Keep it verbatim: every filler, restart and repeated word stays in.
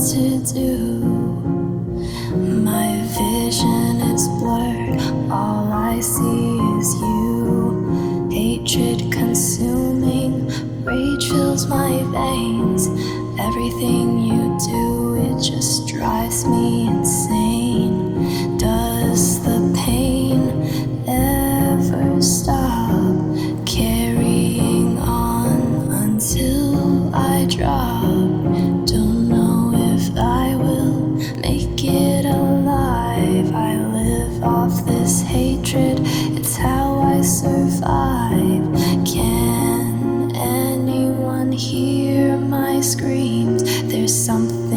to do. My vision is blurred, all I see is you. Hatred consuming, rage fills my veins. Everything you do, it just drives me insane. Does the pain ever stop? Carrying on until I drop. Don't know if I will make it alive. I live off this hatred, it's how I survive. Can anyone hear my screams? There's something